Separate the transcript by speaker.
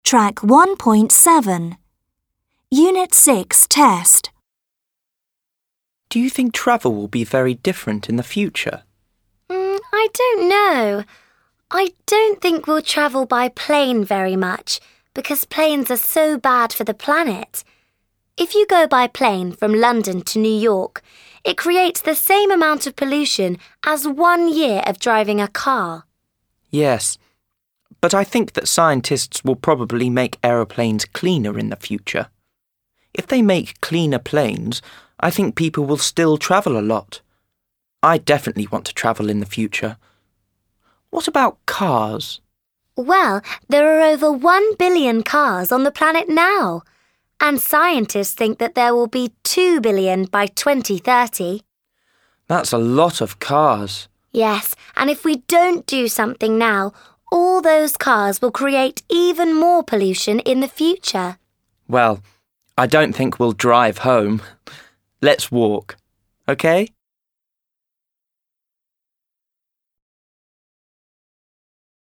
Speaker 1: Track 1.7 Unit 6 Test.
Speaker 2: Do you think travel will be very different in the future?
Speaker 3: I don't know. I don't think we'll travel by plane very much because planes are so bad for the planet. If you go by plane from London to New York, it creates the same amount of pollution as 1 year of driving a car.
Speaker 2: Yes, but I think that scientists will probably make aeroplanes cleaner in the future. If they make cleaner planes, I think people will still travel a lot. I definitely want to travel in the future. What about cars?
Speaker 3: Well, there are over 1 billion cars on the planet now, and scientists think that there will be 2 billion by 2030.
Speaker 2: That's a lot of cars.
Speaker 3: Yes, and if we don't do something now, all those cars will create even more pollution in the future.
Speaker 2: Well, I don't think we'll drive home. Let's walk, okay?